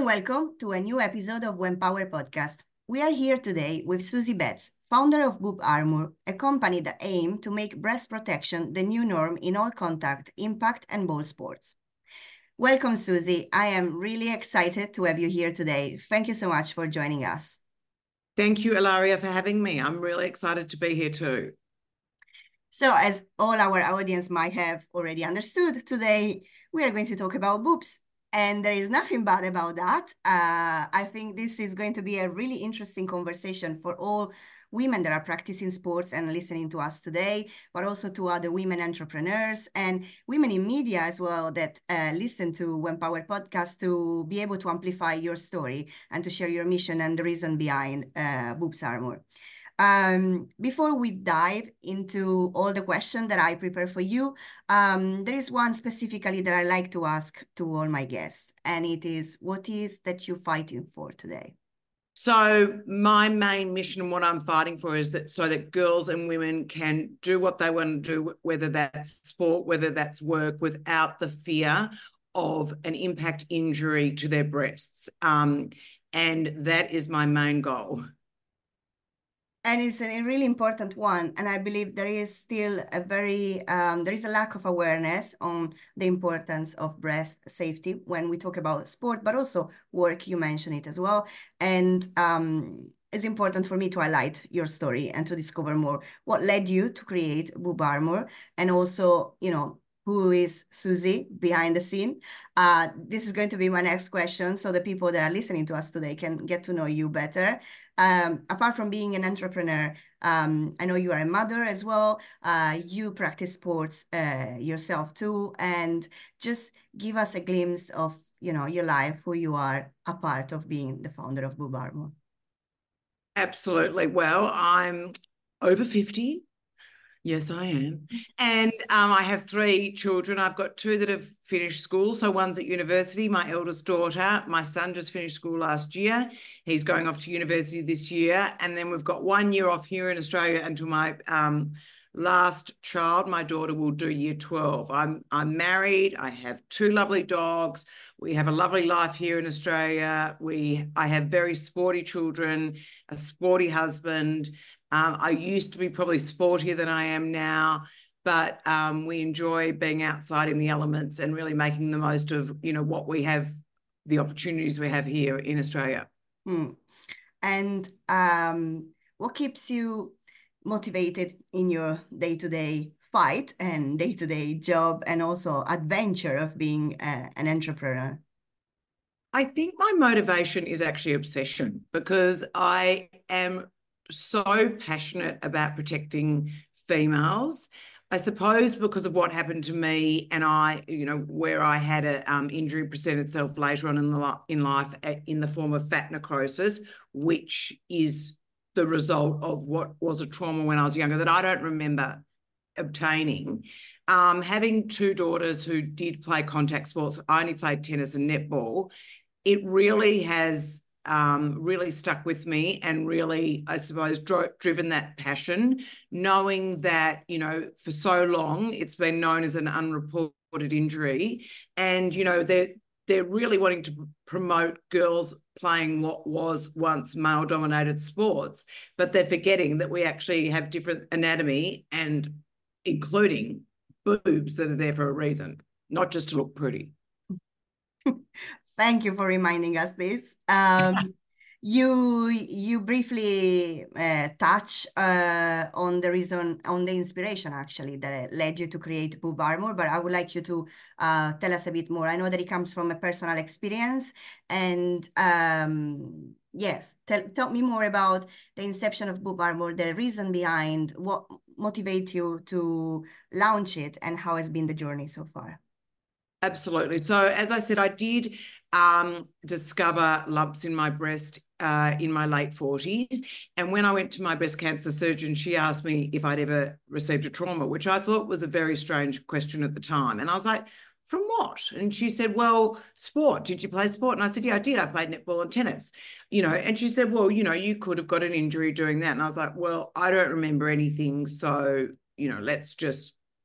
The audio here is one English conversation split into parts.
welcome to a new episode of Wempower Podcast. We are here today with Susie Betts, founder of Boob Armor, a company that aims to make breast protection the new norm in all contact, impact, and ball sports. Welcome, Susie. I am really excited to have you here today. Thank you so much for joining us. Thank you, Ilaria, for having me. I'm really excited to be here too. So, as all our audience might have already understood, today we are going to talk about boobs. And there is nothing bad about that. I think this is going to be a really interesting conversation for all women that are practicing sports and listening to us today, but also to other women entrepreneurs and women in media as well that listen to Wempower Podcast to be able to amplify your story and to share your mission and the reason behind Boobs Armor. Before we dive into all the questions that I prepare for you, there is one specifically that I like to ask to all my guests, and it is, what is that you're fighting for today? So my main mission and what I'm fighting for is that so that girls and women can do what they want to do, whether that's sport, whether that's work, without the fear of an impact injury to their breasts. And that is my main goal. And it's a really important one. And I believe there is still a there is a lack of awareness on the importance of breast safety when we talk about sport, but also work. You mentioned it as well. And it's important for me to highlight your story and to discover more what led you to create Boob Armor, and also, who is Susie behind the scene. This is going to be my next question, so the people that are listening to us today can get to know you better. Apart from being an entrepreneur, I know you are a mother as well. You practice sports yourself too, and just give us a glimpse of your life, who you are, a part of being the founder of Boob Armor. Absolutely. Well, I'm over 50. Yes, I am. And I have 3 children. I've got 2 that have finished school. So one's at university, my eldest daughter. My son just finished school last year. He's going off to university this year. And then we've got 1 year off here in Australia until my last child, my daughter, will do year 12. I'm married. I have 2 lovely dogs. We have a lovely life here in Australia. I have very sporty children, a sporty husband. I used to be probably sportier than I am now, but we enjoy being outside in the elements and really making the most of, what we have, the opportunities we have here in Australia. And what keeps you motivated in your day-to-day fight and day-to-day job and also adventure of being an entrepreneur? I think my motivation is actually obsession, because I am so passionate about protecting females. I suppose because of what happened to me, and where I had an injury present itself later on in life in the form of fat necrosis, which is the result of what was a trauma when I was younger that I don't remember obtaining. Having 2 daughters who did play contact sports, I only played tennis and netball, it really has really stuck with me and really, I suppose, driven that passion, knowing that, for so long it's been known as an unreported injury. And, they're really wanting to promote girls playing what was once male-dominated sports, but they're forgetting that we actually have different anatomy, and including boobs that are there for a reason, not just to look pretty. Thank you for reminding us this. You briefly touch on the reason, on the inspiration actually that led you to create Boob Armor, but I would like you to tell us a bit more. I know that it comes from a personal experience, and yes, tell me more about the inception of Boob Armor, the reason behind, what motivates you to launch it, and how has been the journey so far. Absolutely. So as I said, I did discover lumps in my breast in my late 40s. And when I went to my breast cancer surgeon, she asked me if I'd ever received a trauma, which I thought was a very strange question at the time. And I was like, from what? And she said, well, sport. Did you play sport? And I said, yeah, I did. I played netball and tennis, and she said, well, you could have got an injury doing that. And I was like, well, I don't remember anything. So, let's just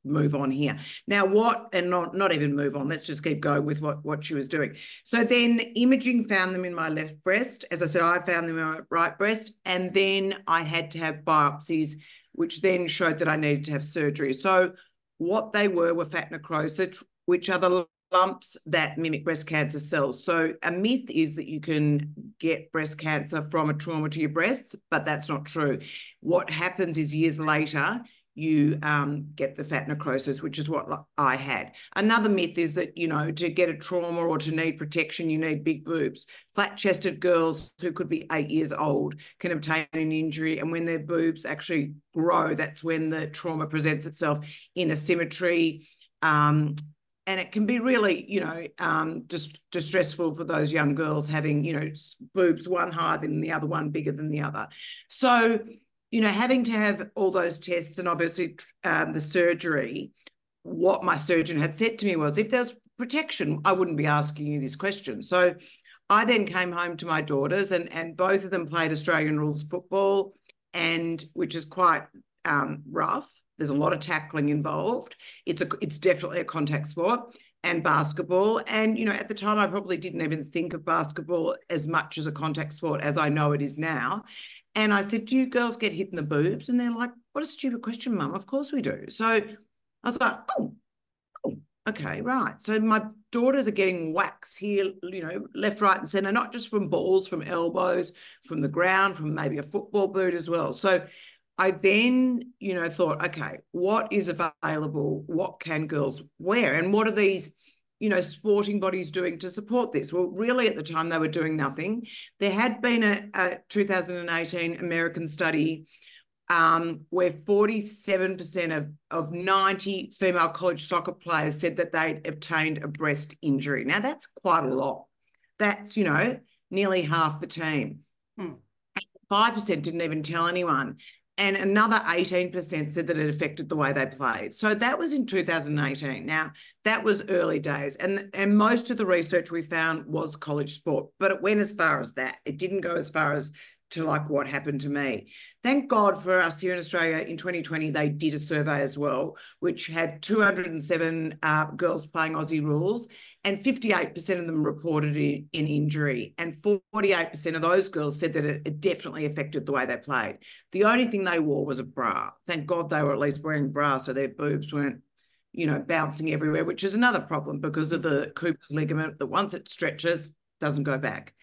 move on here. Now, not even move on, let's just keep going with what she was doing. So then imaging found them in my left breast. As I said, I found them in my right breast. And then I had to have biopsies, which then showed that I needed to have surgery. So what they were fat necrosis, which are the lumps that mimic breast cancer cells. So a myth is that you can get breast cancer from a trauma to your breasts, but that's not true. What happens is years later, you get the fat necrosis, which is what I had. Another myth is that, you know, to get a trauma or to need protection, you need big boobs. Flat-chested girls who could be 8 years old can obtain an injury, and when their boobs actually grow, that's when the trauma presents itself in asymmetry. And it can be really, you know, just distressful for those young girls having, you know, boobs one higher than the other, one bigger than the other. So, you know, having to have all those tests and obviously the surgery, what my surgeon had said to me was, if there's protection, I wouldn't be asking you this question. So I then came home to my daughters, and both of them played Australian rules football, and which is quite rough. There's a lot of tackling involved. It's definitely a contact sport, and basketball. And, you know, at the time, I probably didn't even think of basketball as much as a contact sport as I know it is now. And I said, do you girls get hit in the boobs? And they're like, what a stupid question, Mum. Of course we do. So I was like, oh, okay, right. So my daughters are getting whacks here, you know, left, right, and centre, not just from balls, from elbows, from the ground, from maybe a football boot as well. So I then, you know, thought, okay, what is available? What can girls wear? And what are these, you know, sporting bodies doing to support this? Well, really at the time they were doing nothing. There had been a 2018 American study where 47% of 90 female college soccer players said that they'd obtained a breast injury. Now, that's quite a lot. That's, you know, nearly half the team. 5% didn't even tell anyone. And another 18% said that it affected the way they played. So that was in 2018. Now, that was early days. And most of the research we found was college sport, but it went as far as that. It didn't go as far as to like what happened to me. Thank God for us here in Australia in 2020, they did a survey as well, which had 207 girls playing Aussie rules, and 58% of them reported an injury, and 48% of those girls said that it definitely affected the way they played. The only thing they wore was a bra. Thank God they were at least wearing bra so their boobs weren't, you know, bouncing everywhere, which is another problem because of the Cooper's ligament that once it stretches, doesn't go back.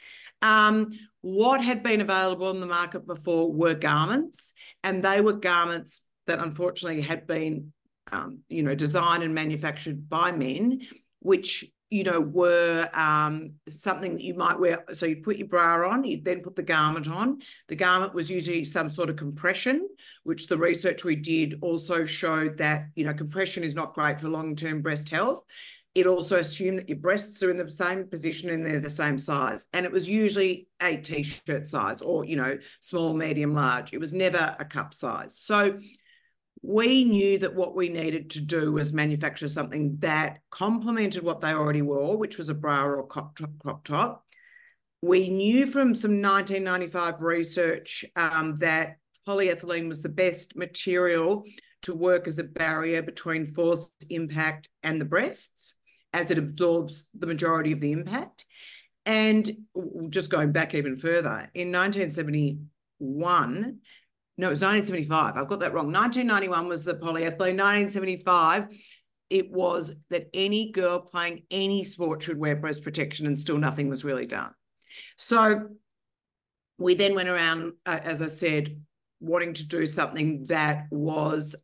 What had been available on the market before were garments, and they were garments that unfortunately had been, you know, designed and manufactured by men, which, you know, were something that you might wear. So you put your bra on, you then put the garment on. The garment was usually some sort of compression, which the research we did also showed that, you know, compression is not great for long-term breast health. It also assumed that your breasts are in the same position and they're the same size. And it was usually a t-shirt size or, you know, small, medium, large. It was never a cup size. So we knew that what we needed to do was manufacture something that complemented what they already wore, which was a bra or a crop top. We knew from some 1995 research that polyethylene was the best material to work as a barrier between force impact and the breasts, as it absorbs the majority of the impact. And just going back even further, in 1971, no, it was 1975. I've got that wrong. 1991 was the polyethylene. 1975, it was that any girl playing any sport should wear breast protection, and still nothing was really done. So we then went around, as I said, wanting to do something that was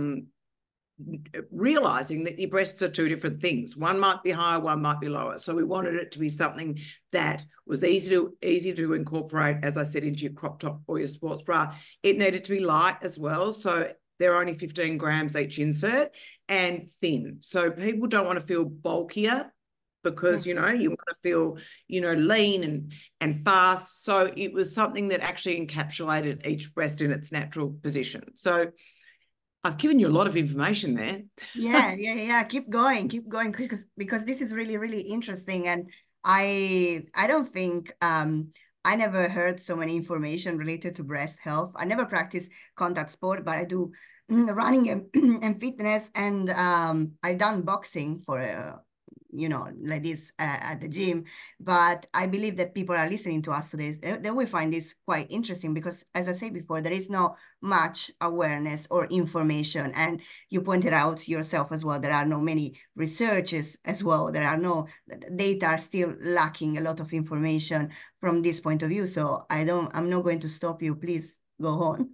realizing that your breasts are two different things. One might be higher, one might be lower. So we wanted it to be something that was easy to incorporate, as I said, into your crop top or your sports bra. It needed to be light as well. So they're only 15 grams each insert, and thin. So people don't want to feel bulkier because, you know, you want to feel, you know, lean and fast. So it was something that actually encapsulated each breast in its natural position. So I've given you a lot of information there. Yeah. Keep going because this is really, really interesting. And I don't think I never heard so many information related to breast health. I never practice contact sport, but I do running and, and fitness, and I done boxing for like this at the gym. But I believe that people are listening to us today. They will find this quite interesting because, as I said before, there is not much awareness or information. And you pointed out yourself as well, there are no many researches as well. There are no data are still lacking a lot of information from this point of view. So I'm not going to stop you. Please go on.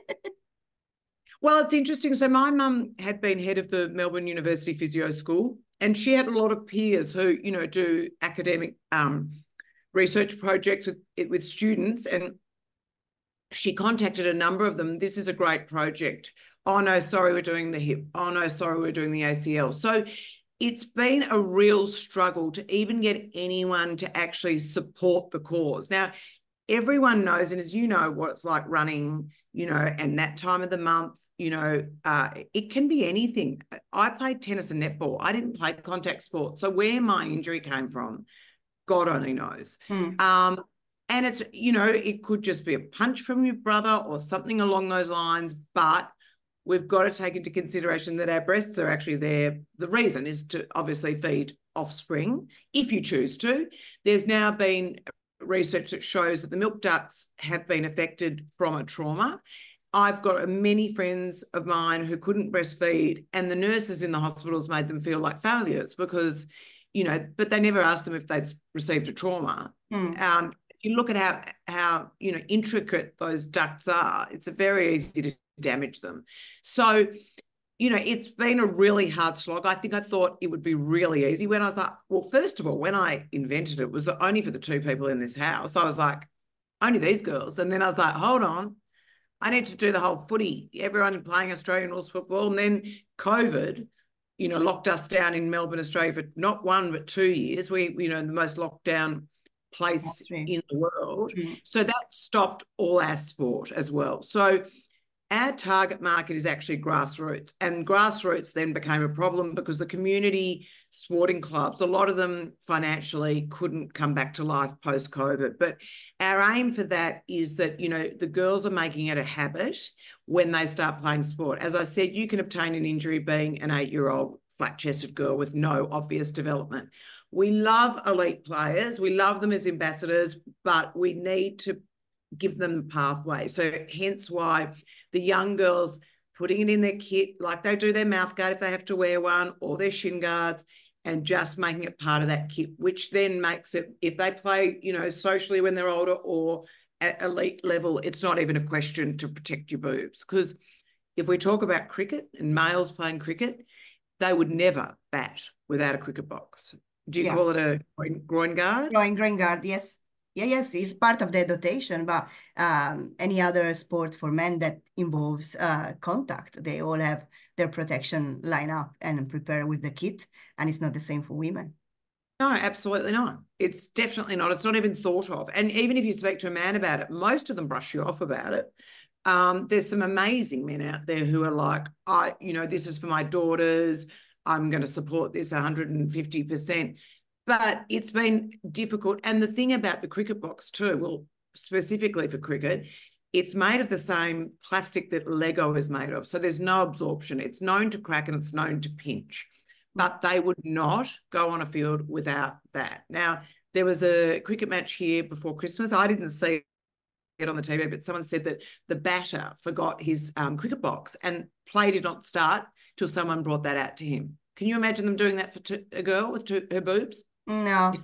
Well, it's interesting. So my mum had been head of the Melbourne University Physio School, and she had a lot of peers who, do academic research projects with students, and she contacted a number of them. This is a great project. Oh, no, sorry, we're doing the hip. Oh, no, sorry, we're doing the ACL. So it's been a real struggle to even get anyone to actually support the cause. Now, everyone knows, and as you know, what it's like running, and that time of the month, it can be anything. I played tennis and netball. I didn't play contact sport. So where my injury came from, God only knows. And it's, it could just be a punch from your brother or something along those lines, but we've got to take into consideration that our breasts are actually there. The reason is to obviously feed offspring, if you choose to. There's now been research that shows that the milk ducts have been affected from a trauma. I've got many friends of mine who couldn't breastfeed, and the nurses in the hospitals made them feel like failures because, but they never asked them if they'd received a trauma. You look at how intricate those ducts are, it's very easy to damage them. So, it's been a really hard slog. I think I thought it would be really easy when I was like, well, first of all, when I invented it, it was only for the two people in this house. I was like, only these girls. And then I was like, hold on, I need to do the whole footy, everyone playing Australian rules football. And then COVID, locked us down in Melbourne, Australia for not 1, but 2 years. We, the most locked down place in the world. So that stopped all our sport as well. So our target market is actually grassroots, and grassroots then became a problem because the community sporting clubs, a lot of them financially couldn't come back to life post-COVID. But our aim for that is that, the girls are making it a habit when they start playing sport. As I said, you can obtain an injury being an 8-year-old flat-chested girl with no obvious development. We love elite players. We love them as ambassadors, but we need to give them the pathway. So hence why the young girls putting it in their kit, like they do their mouth guard if they have to wear one, or their shin guards, and just making it part of that kit, which then makes it, if they play, socially when they're older or at elite level, it's not even a question to protect your boobs. Because if we talk about cricket and males playing cricket, they would never bat without a cricket box. Do you call it a groin guard? Groin guard, yes. Yes, it's part of the dotation, but any other sport for men that involves contact, they all have their protection line up and prepare with the kit, and it's not the same for women. No, absolutely not. It's definitely not. It's not even thought of. And even if you speak to a man about it, most of them brush you off about it. There's some amazing men out there who are like, this is for my daughters. I'm going to support this 150%. But it's been difficult. And the thing about the cricket box too, well, specifically for cricket, it's made of the same plastic that Lego is made of. So there's no absorption. It's known to crack and it's known to pinch. But they would not go on a field without that. Now, there was a cricket match here before Christmas. I didn't see it on the TV, but someone said that the batter forgot his cricket box and play did not start till someone brought that out to him. Can you imagine them doing that for a girl with her boobs? No.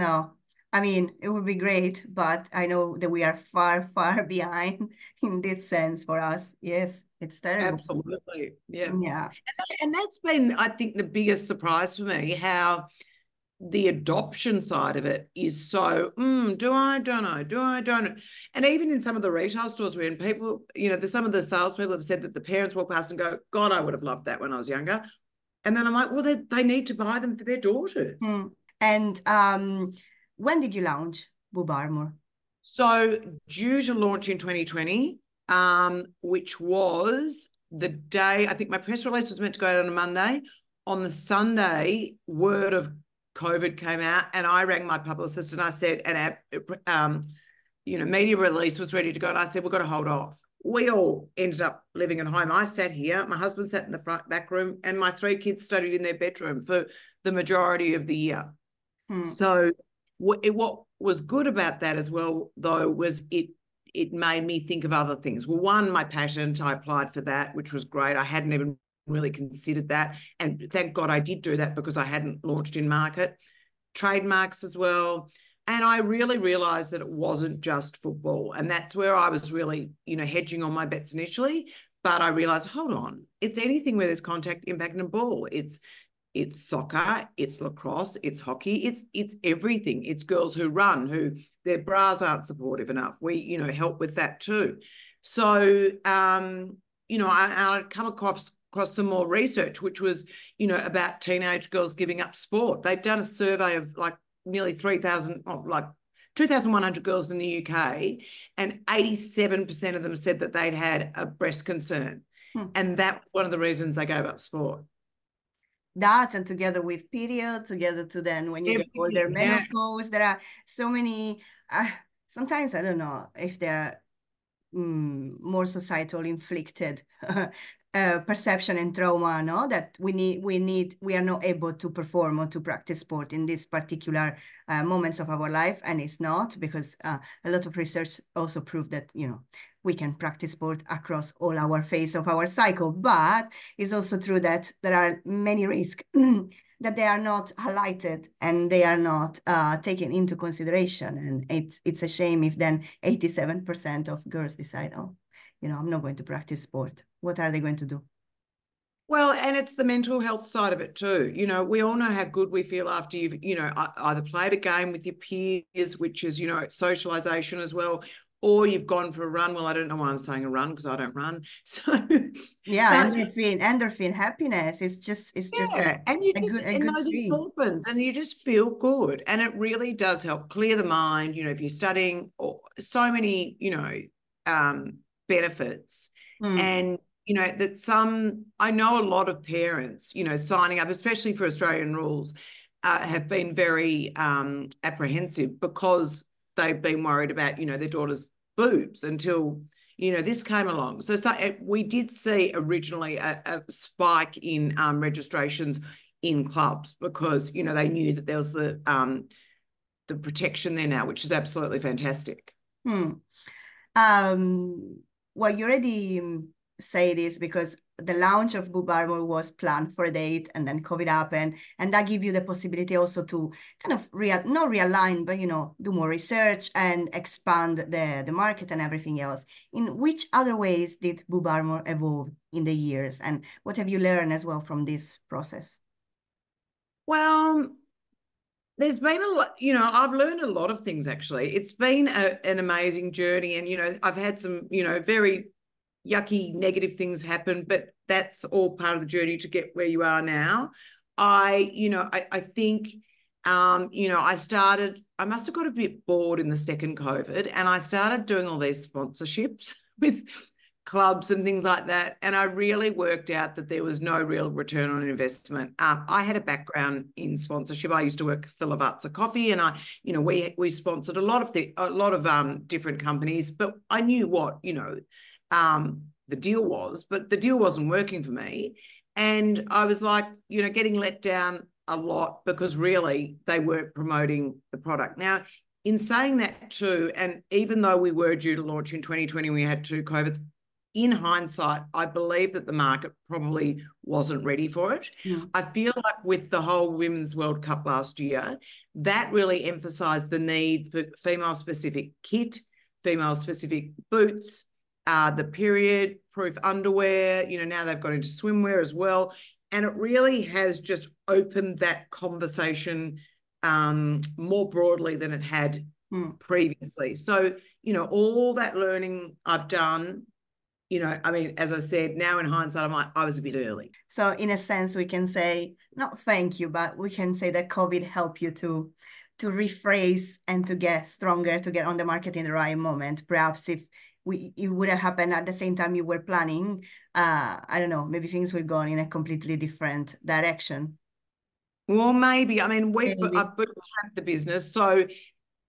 I mean, it would be great, but I know that we are far, far behind in this sense for us. Yes, it's terrible. Absolutely. Yeah. Yeah. And that's been, I think, the biggest surprise for me, how the adoption side of it is so, do I, don't I, do I, don't I? And even in some of the retail stores we're in, people, some of the salespeople have said that the parents walk past and go, God, I would have loved that when I was younger. And then I'm like, well, they need to buy them for their daughters. And when did you launch Boob Armour? So due to launch in 2020, which was the day, I think my press release was meant to go out on a Monday. On the Sunday, word of COVID came out, and I rang my publicist and I said, and our media release was ready to go. And I said, we've got to hold off. We all ended up living at home. I sat here, my husband sat in the back room, and my 3 kids studied in their bedroom for the majority of the year. So what was good about that as well, though, was it made me think of other things. Well, one, my patent, I applied for that, which was great. I hadn't even really considered that. And thank God I did do that because I hadn't launched in market. Trademarks as well. And I really realised that it wasn't just football. And that's where I was really, hedging on my bets initially. But I realised, hold on, it's anything where there's contact, impact, and a ball. It's soccer, it's lacrosse, it's hockey, it's everything. It's girls who run, who their bras aren't supportive enough. We, help with that too. So, I come across some more research, which was, about teenage girls giving up sport. They'd done a survey of like nearly 3,000, like 2,100 girls in the UK, and 87% of them said that they'd had a breast concern. And that's one of the reasons they gave up sport. That, and together with period, together to then when you get older, menopause, there are so many, sometimes I don't know if they're more societal inflicted perception and trauma, no, that we are not able to perform or to practice sport in these particular moments of our life. And it's not, because a lot of research also proved that, we can practice sport across all our phase of our cycle, but it's also true that there are many risks that they are not highlighted and they are not taken into consideration. And it's a shame if then 87% of girls decide, oh, I'm not going to practice sport. What are they going to do? Well, and it's the mental health side of it too. We all know how good we feel after you've, either played a game with your peers, which is, socialization as well, or you've gone for a run. Well, I don't know why I'm saying a run, because I don't run. So yeah, endorphin happiness. It's just and you just in those endorphins, and you just feel good, and it really does help clear the mind. If you're studying, or so many, benefits, and that I know a lot of parents, signing up, especially for Australian rules, have been very apprehensive because they've been worried about, their daughter's boobs until, this came along. So we did see originally a spike in registrations in clubs because, they knew that there was the protection there now, which is absolutely fantastic. Well, you already say this because the launch of Boob Armour was planned for a date, and then COVID happened, and that gives you the possibility also to kind of not realign, but do more research and expand the market and everything else. In which other ways did Boob Armour evolve in the years, and what have you learned as well from this process? Well, there's been a lot, I've learned a lot of things actually. It's been an amazing journey, and I've had some, very yucky negative things happen, but that's all part of the journey to get where you are now. I think, I must have got a bit bored in the second COVID, and I started doing all these sponsorships with clubs and things like that. And I really worked out that there was no real return on investment. I had a background in sponsorship. I used to work for Lavazza Coffee, and we sponsored a lot of different companies, but I knew what, the deal was, but the deal wasn't working for me. And I was like, getting let down a lot because really they weren't promoting the product. Now, in saying that too, and even though we were due to launch in 2020, we had 2 COVIDs, in hindsight, I believe that the market probably wasn't ready for it. I feel like with the whole Women's World Cup last year, that really emphasised the need for female-specific kit, female-specific boots, the period-proof underwear. Now they've got into swimwear as well. And it really has just opened that conversation more broadly than it had previously. So, all that learning I've done, as I said, now in hindsight, I'm like, I was a bit early. So in a sense, we can say, not thank you, but we can say that COVID helped you to rephrase and to get stronger, to get on the market in the right moment. Perhaps if it would have happened at the same time you were planning, I don't know, maybe things would go in a completely different direction. Well, maybe. I've bootstrapped the business. So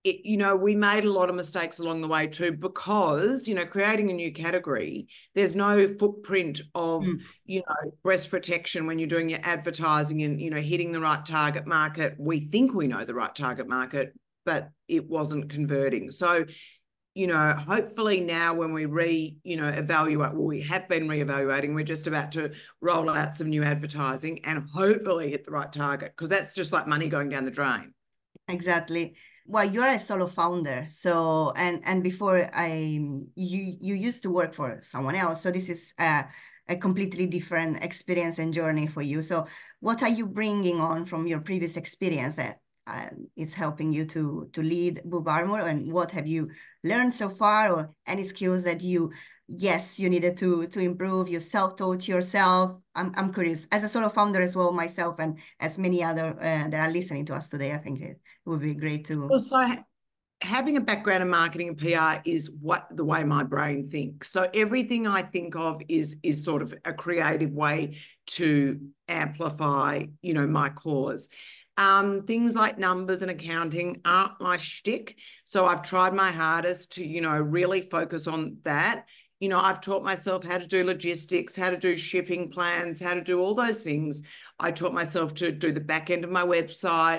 we made a lot of mistakes along the way too, because, creating a new category, there's no footprint of, breast protection when you're doing your advertising and, hitting the right target market. We think we know the right target market, but it wasn't converting. So, hopefully now when we evaluate, well, we have been reevaluating, we're just about to roll out some new advertising and hopefully hit the right target, because that's just like money going down the drain. Exactly. Well, you're a solo founder, so and before you used to work for someone else, so this is a completely different experience and journey for you. So what are you bringing on from your previous experience that it's helping you to lead Boob Armor, and what have you learned so far, or any skills that you needed to improve, you self-taught yourself? I'm curious, as a solo founder as well myself, and as many other that are listening to us today. I think it would be great to. Also, having a background in marketing and PR is the way my brain thinks. So everything I think of is sort of a creative way to amplify, my cause. Things like numbers and accounting aren't my shtick. So I've tried my hardest to, really focus on that. I've taught myself how to do logistics, how to do shipping plans, how to do all those things. I taught myself to do the back end of my website.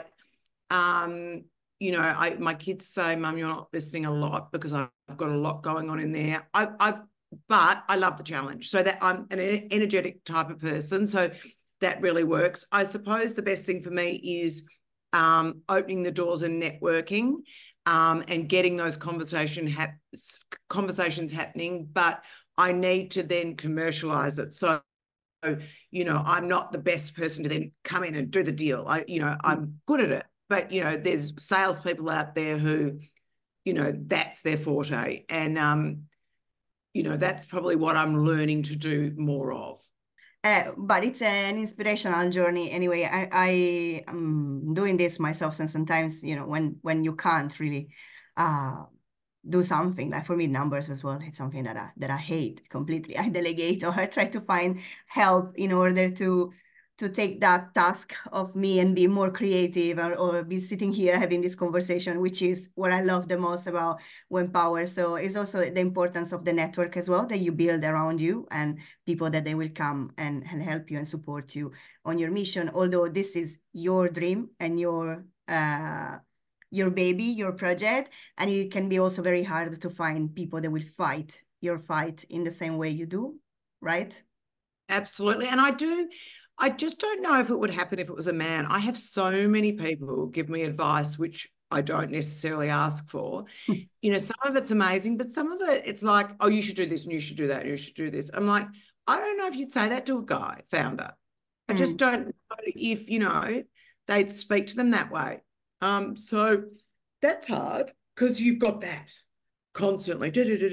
My kids say, Mum, you're not listening a lot, because I've got a lot going on in there. But I love the challenge. So that I'm an energetic type of person. So that really works. I suppose the best thing for me is opening the doors and networking, and getting those conversations happening. But I need to then commercialize it. So, I'm not the best person to then come in and do the deal. I'm good at it. But, there's salespeople out there who, that's their forte. And, that's probably what I'm learning to do more of. But it's an inspirational journey anyway. I am doing this myself, and sometimes, when you can't really do something, like for me, numbers as well, it's something that I hate completely. I delegate, or I try to find help in order to take that task of me and be more creative, or be sitting here having this conversation, which is what I love the most about Wempower. So it's also the importance of the network as well that you build around you, and people that they will come and help you and support you on your mission. Although this is your dream and your baby, your project, and it can be also very hard to find people that will fight your fight in the same way you do, right? Absolutely. And I just don't know if it would happen if it was a man. I have so many people give me advice, which I don't necessarily ask for. Some of it's amazing, but some of it, it's like, oh, you should do this and you should do that and you should do this. I'm like, I don't know if you'd say that to a guy founder. I just don't know if, they'd speak to them that way. So that's hard, because you've got that constantly.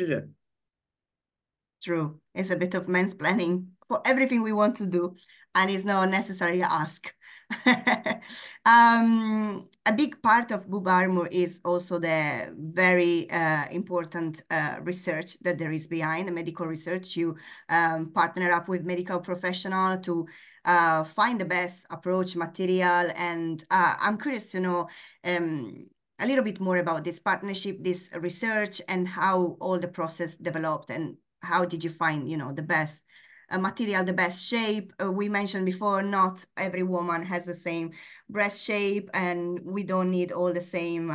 True. It's a bit of mansplaining for everything we want to do, and it's not necessarily ask. A big part of Boob Armor is also the very important research that there is behind the medical research. You partner up with medical professional to find the best approach material, and I'm curious to know a little bit more about this partnership, this research, and how all the process developed, and how did you find, the best material, the best shape? We mentioned before, not every woman has the same breast shape, and we don't need all the same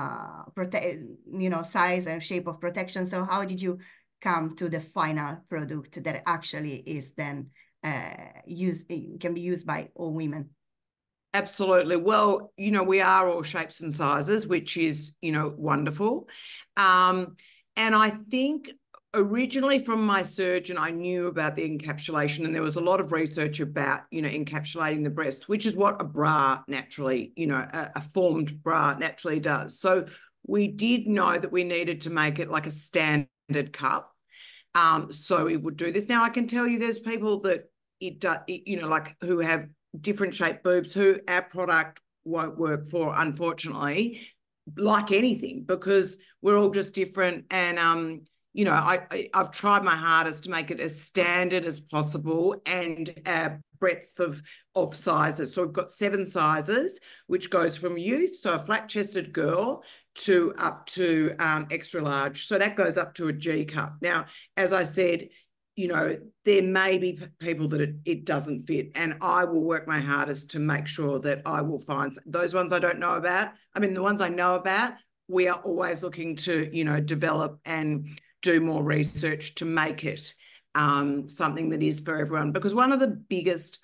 size and shape of protection. So how did you come to the final product that actually is then can be used by all women? Absolutely. Well, we are all shapes and sizes, which is, wonderful. And I think originally from my surgeon, I knew about the encapsulation, and there was a lot of research about, encapsulating the breast, which is what a bra naturally, a formed bra naturally does. So we did know that we needed to make it like a standard cup. So it would do this. Now I can tell you there's people that like who have different shaped boobs who our product won't work for, unfortunately, like anything, because we're all just different. And you know, I've tried my hardest to make it as standard as possible and a breadth of sizes. So we've got 7 sizes, which goes from youth, so a flat-chested girl, to up to extra large. So that goes up to a G cup. Now, as I said, you know, there may be people that it doesn't fit, and I will work my hardest to make sure that I will find those ones I don't know about. I mean, the ones I know about, we are always looking to, you know, develop and do more research to make it something that is for everyone. Because one of the biggest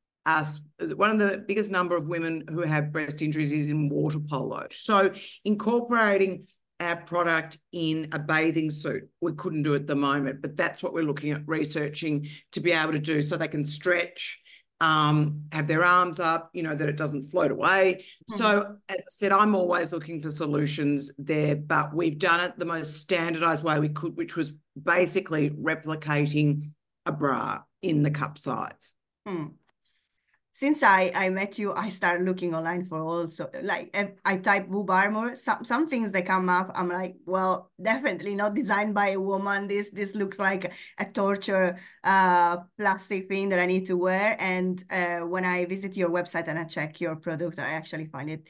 number of women who have breast injuries is in water polo. So incorporating our product in a bathing suit, we couldn't do at the moment, but that's what we're looking at researching to be able to do, so they can stretch, have their arms up, you know, that it doesn't float away. Mm-hmm. So as I said, I'm always looking for solutions there, but we've done it the most standardized way we could, which was basically replicating a bra in the cup size. Since I met you, I started looking online for also, like, I type boob armor, some things that come up, I'm like, well, definitely not designed by a woman. This looks like a torture plastic thing that I need to wear. And when I visit your website and I check your product, I actually find it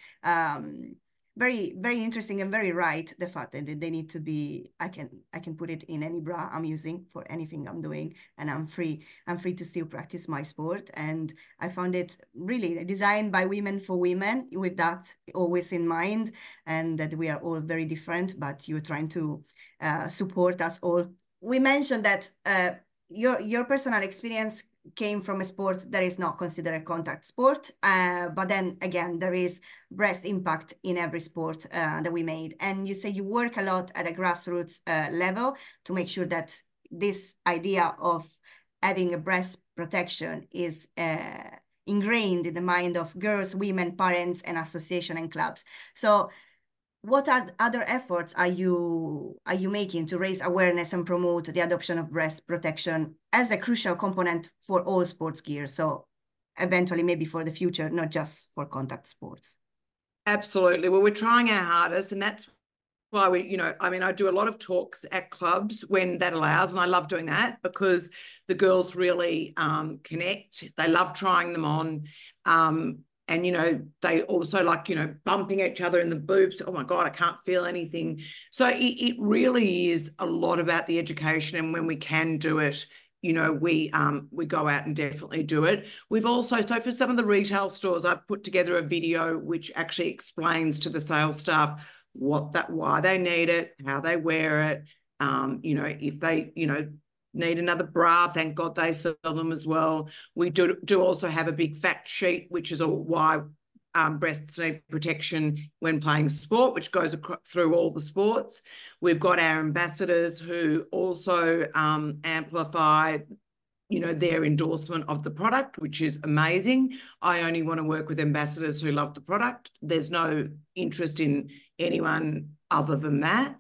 very, very interesting and very right. The fact that they need to be, I can put it in any bra I'm using for anything I'm doing, and I'm free to still practice my sport. And I found it really designed by women for women, with that always in mind, and that we are all very different, but you're trying to support us all. We mentioned that your personal experience came from a sport that is not considered a contact sport, but then again, there is breast impact in every sport that we made. And you say you work a lot at a grassroots level to make sure that this idea of having a breast protection is ingrained in the mind of girls, women, parents, and association and clubs. So what other efforts are you making to raise awareness and promote the adoption of breast protection as a crucial component for all sports gear? So eventually, maybe for the future, not just for contact sports. Absolutely. Well, we're trying our hardest, and that's why we, you know, I mean, I do a lot of talks at clubs when that allows, and I love doing that because the girls really connect. They love trying them on. And, you know, they also like, you know, bumping each other in the boobs. Oh, my God, I can't feel anything. So it really is a lot about the education. And when we can do it, you know, we go out and definitely do it. We've also, so for some of the retail stores, I've put together a video which actually explains to the sales staff why they need it, how they wear it, you know, if they, you know, need another bra, thank God they sell them as well. We do also have a big fact sheet, which is why breasts need protection when playing sport, which goes through all the sports. We've got our ambassadors who also amplify, you know, their endorsement of the product, which is amazing. I only want to work with ambassadors who love the product. There's no interest in anyone other than that.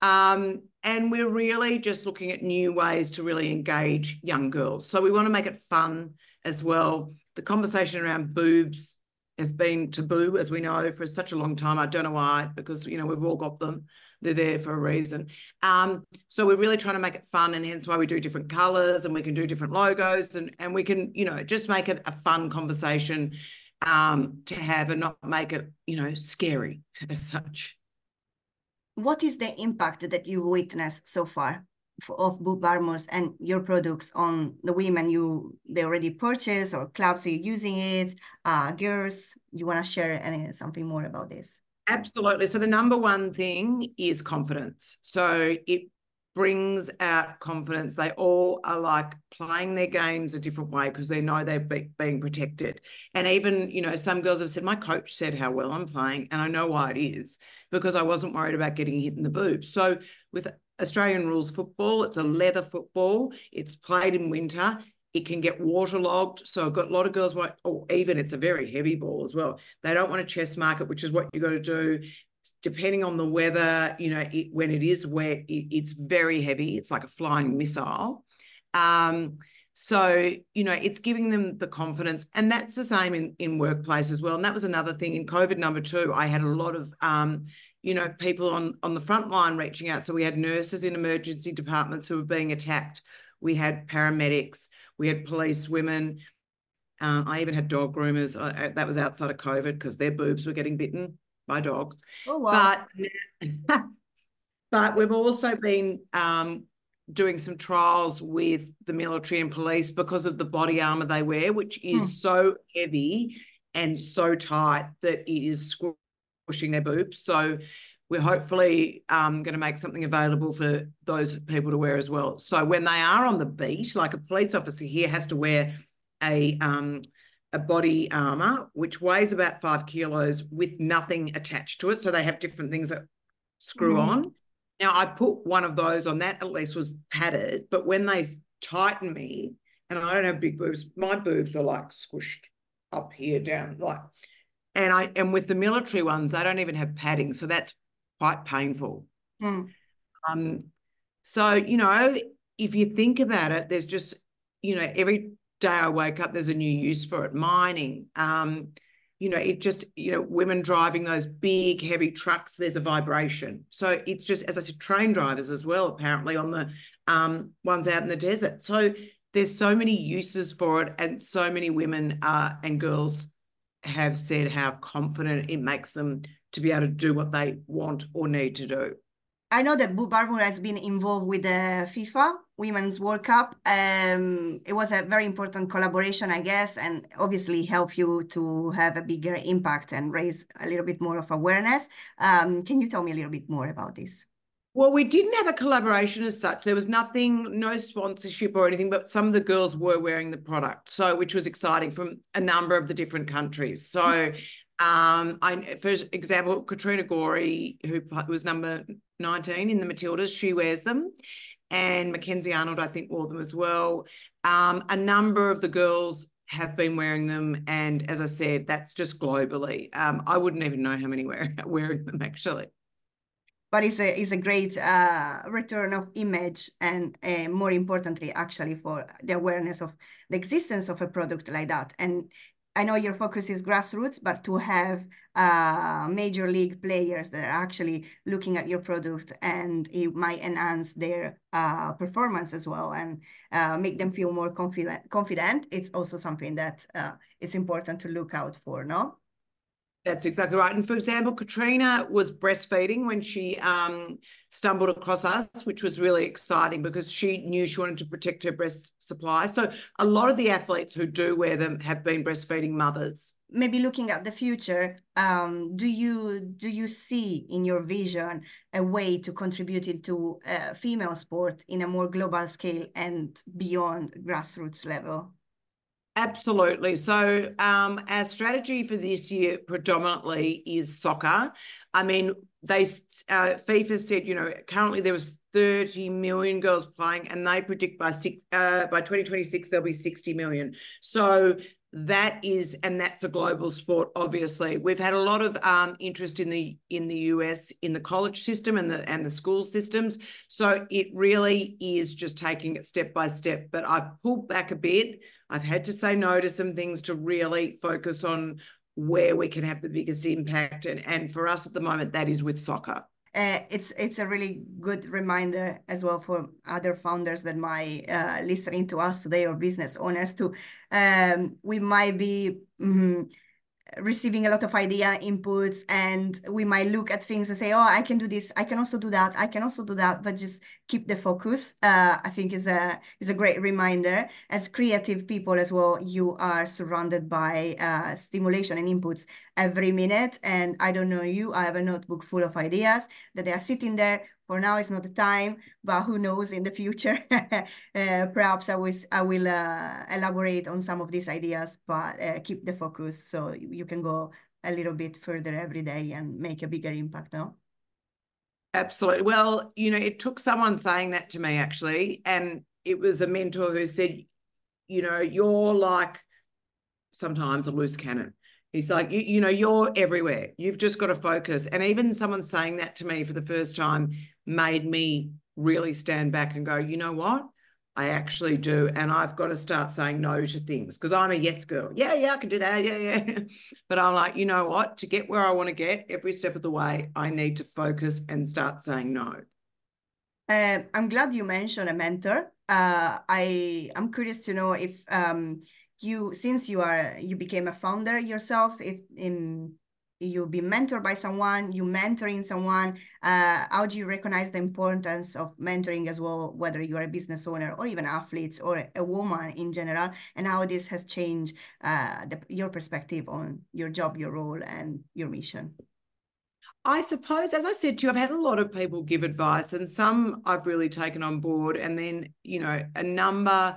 And we're really just looking at new ways to really engage young girls. So we want to make it fun as well. The conversation around boobs has been taboo, as we know, for such a long time. I don't know why, because, you know, we've all got them. They're there for a reason. So we're really trying to make it fun, and hence why we do different colours, and we can do different logos, and we can, you know, just make it a fun conversation to have, and not make it, you know, scary as such. What is the impact that you witnessed so far of boob armors and your products on the women they already purchased, or clubs are using it, girls? You want to share something more about this? Absolutely. So the number one thing is confidence. So it brings out confidence. They all are like playing their games a different way because they know they're being protected. And even, you know, some girls have said, my coach said how well I'm playing, and I know why it is, because I wasn't worried about getting hit in the boobs. So with Australian rules football, it's a leather football. It's played in winter. It can get waterlogged. So I've got a lot of girls, even it's a very heavy ball as well. They don't want to chest mark it, which is what you got to do. Depending on the weather, you know, when it is wet, it's very heavy. It's like a flying missile. So, it's giving them the confidence. And that's the same in workplace as well. And that was another thing in COVID number 2. I had a lot of, people on the front line reaching out. So we had nurses in emergency departments who were being attacked. We had paramedics. We had police women. I even had dog groomers. That was outside of COVID because their boobs were getting bitten by dogs. Oh, wow. But we've also been doing some trials with the military and police because of the body armor they wear, which is so heavy and so tight that it is squishing their boobs. So we're hopefully going to make something available for those people to wear as well. So when they are on the beat, like a police officer here has to wear a body armor, which weighs about 5 kilos with nothing attached to it. So they have different things that screw on. Now, I put one of those on, that at least was padded, but when they tighten me, and I don't have big boobs, my boobs are like squished up here down, and with the military ones, they don't even have padding, so that's quite painful. So, if you think about it, there's just, every day I wake up, there's a new use for it. Mining, women driving those big, heavy trucks, there's a vibration. So it's just, as I said, train drivers as well, apparently, on the ones out in the desert. So there's so many uses for it, and so many women and girls have said how confident it makes them to be able to do what they want or need to do. I know that Boot Barbour has been involved with the FIFA Women's World Cup. It was a very important collaboration, I guess, and obviously help you to have a bigger impact and raise a little bit more of awareness. Can you tell me a little bit more about this? Well, we didn't have a collaboration as such. There was nothing, no sponsorship or anything, but some of the girls were wearing the product, so which was exciting, from a number of the different countries. So for example, Katrina Gorey, who was number 19 in the Matildas, she wears them. And Mackenzie Arnold, I think, wore them as well. A number of the girls have been wearing them. And as I said, that's just globally. I wouldn't even know how many wearing them, actually. But it's a great return of image, and more importantly, actually, for the awareness of the existence of a product like that. And I know your focus is grassroots, but to have major league players that are actually looking at your product, and it might enhance their performance as well, and make them feel more confident. It's also something that it's important to look out for, no? That's exactly right. And for example, Katrina was breastfeeding when she stumbled across us, which was really exciting because she knew she wanted to protect her breast supply. So a lot of the athletes who do wear them have been breastfeeding mothers. Maybe looking at the future, do you see in your vision a way to contribute into female sport in a more global scale and beyond grassroots level? Absolutely. So our strategy for this year predominantly is soccer. I mean, FIFA said, currently there was 30 million girls playing, and they predict by 2026 there'll be 60 million. So that's a global sport. Obviously, we've had a lot of interest in the US in the college system and the school systems. So it really is just taking it step by step. But I've pulled back a bit. I've had to say no to some things to really focus on where we can have the biggest impact. And for us at the moment, that is with soccer. It's a really good reminder as well for other founders that might listening to us today, or business owners too. We might be receiving a lot of idea inputs, and we might look at things and say, oh, I can do this, I can also do that, I can also do that, but just keep the focus. I think is a great reminder. As creative people as well, you are surrounded by stimulation and inputs every minute, and I don't know you, I have a notebook full of ideas that they are sitting there. For now, it's not the time, but who knows in the future? Perhaps I will elaborate on some of these ideas, but keep the focus so you can go a little bit further every day and make a bigger impact, no? Absolutely. Well, it took someone saying that to me, actually, and it was a mentor who said, you're like sometimes a loose cannon. He's like, you're everywhere. You've just got to focus. And even someone saying that to me for the first time made me really stand back and go, you know what? I actually do. And I've got to start saying no to things because I'm a yes girl. Yeah, I can do that. Yeah. But I'm like, you know what? To get where I want to get every step of the way, I need to focus and start saying no. I'm glad you mentioned a mentor. I'm curious to know if since you became a founder yourself, if you've been mentored by someone, you mentoring someone, how do you recognize the importance of mentoring as well, whether you are a business owner or even athletes or a woman in general, and how this has changed your perspective on your job, your role, and your mission? I suppose, as I said to you, I've had a lot of people give advice, and some I've really taken on board. And then, a number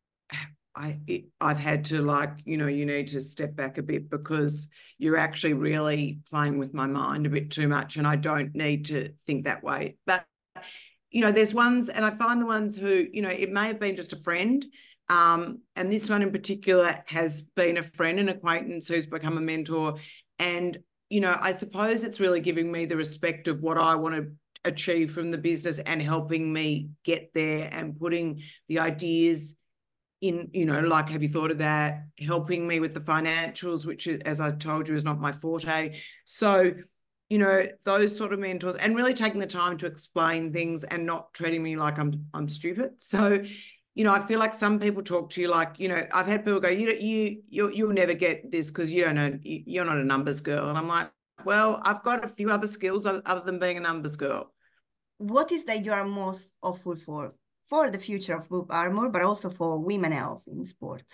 I've had to, like, you need to step back a bit because you're actually really playing with my mind a bit too much, and I don't need to think that way. But, there's ones, and I find the ones who, it may have been just a friend. And this one in particular has been a friend, an acquaintance who's become a mentor. And I suppose it's really giving me the respect of what I want to achieve from the business and helping me get there and putting the ideas in, like, have you thought of that? Helping me with the financials, which is, as I told you, is not my forte. So, those sort of mentors, and really taking the time to explain things and not treating me like I'm stupid. So, I feel like some people talk to you like, I've had people go, you'll never get this because you don't know, you're not a numbers girl. And I'm like, well, I've got a few other skills other than being a numbers girl. What is that you are most hopeful for the future of Boob Armor, but also for women health in sport?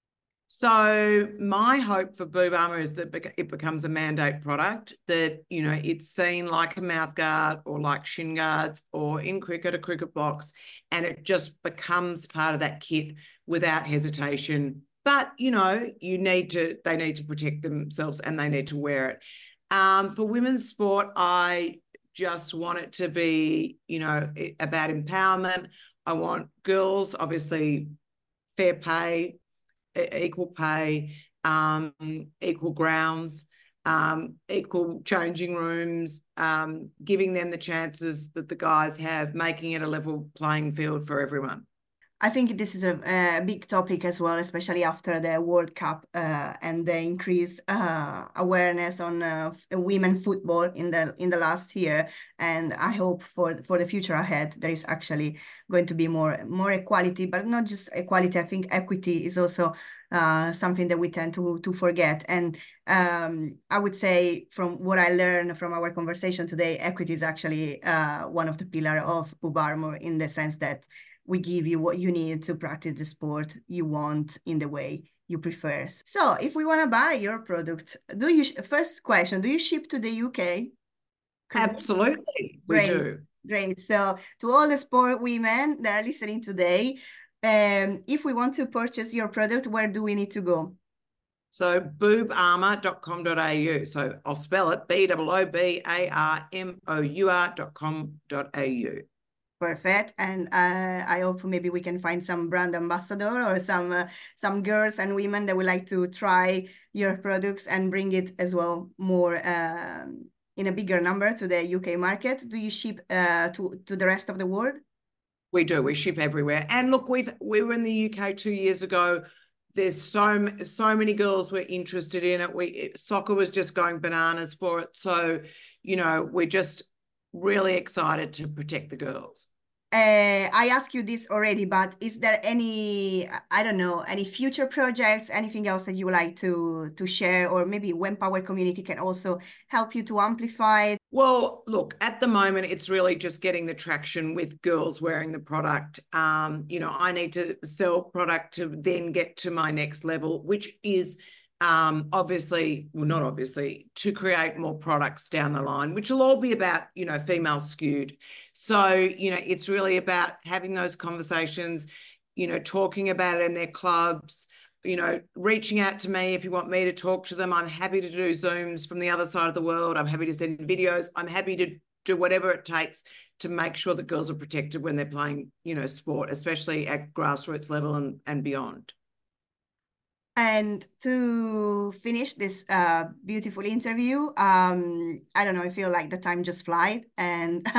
So my hope for Boob Armor is that it becomes a mandate product, that, it's seen like a mouth guard or like shin guards or in cricket, a cricket box, and it just becomes part of that kit without hesitation. But, they need to protect themselves and they need to wear it. For women's sport, I just want it to be, about empowerment. I want girls, obviously, fair pay, equal pay, equal grounds, equal changing rooms, giving them the chances that the guys have, making it a level playing field for everyone. I think this is a big topic as well, especially after the World Cup and the increased awareness on women football in the last year. And I hope for the future ahead, there is actually going to be more equality, but not just equality. I think equity is also something that we tend to forget. And I would say, from what I learned from our conversation today, equity is actually one of the pillars of Boob Armor, in the sense that we give you what you need to practice the sport you want in the way you prefer. So if we want to buy your product, first question, do you ship to the UK? Absolutely, we Great, do. great. So to all the sport women that are listening today, if we want to purchase your product, where do we need to go? So boobarmor.com.au. So I'll spell it BOOBARMOUR.com.au. Perfect. And I hope maybe we can find some brand ambassador or some girls and women that would like to try your products and bring it as well more in a bigger number to the UK market. Do you ship to the rest of the world? We do. We ship everywhere. And look, we were in the UK 2 years ago. There's so many girls were interested in it. Soccer was just going bananas for it. So, we're just really excited to protect the girls. I asked you this already, but is there any, I don't know, any future projects, anything else that you would like to share, or maybe Wempower community can also help you to amplify? Well, look, at the moment, it's really just getting the traction with girls wearing the product. I need to sell product to then get to my next level, which is obviously, well, not obviously, to create more products down the line, which will all be about, female skewed. So, it's really about having those conversations, talking about it in their clubs, reaching out to me if you want me to talk to them. I'm happy to do Zooms from the other side of the world. I'm happy to send videos. I'm happy to do whatever it takes to make sure that girls are protected when they're playing, sport, especially at grassroots level and beyond. And to finish this beautiful interview, I don't know, I feel like the time just flies, and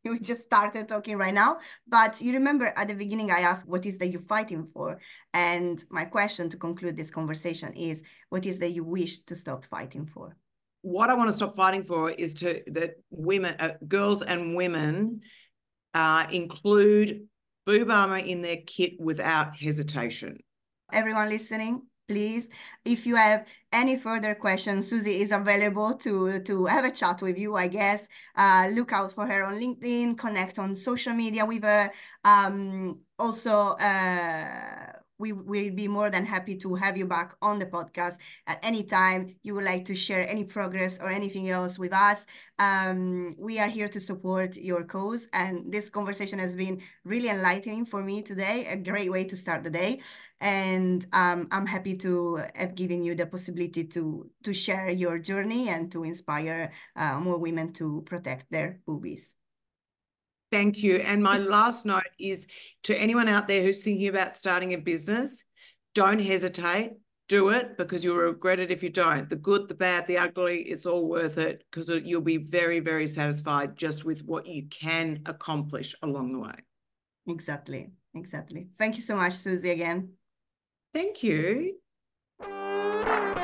We just started talking right now. But you remember at the beginning, I asked, what is that you're fighting for? And my question to conclude this conversation is, what is that you wish to stop fighting for? What I want to stop fighting for is that women, girls and women include boob armor in their kit without hesitation. Everyone listening, please, if you have any further questions, Susie is available to have a chat with you, I guess. Look out for her on LinkedIn, connect on social media with her. Also, we will be more than happy to have you back on the podcast at any time you would like to share any progress or anything else with us. We are here to support your cause, and this conversation has been really enlightening for me today, a great way to start the day. And I'm happy to have given you the possibility to share your journey and to inspire more women to protect their boobies. Thank you. And my last note is to anyone out there who's thinking about starting a business, don't hesitate. Do it, because you'll regret it if you don't. The good, the bad, the ugly, it's all worth it, because you'll be very, very satisfied just with what you can accomplish along the way. Exactly. Exactly. Thank you so much, Susie, again. Thank you.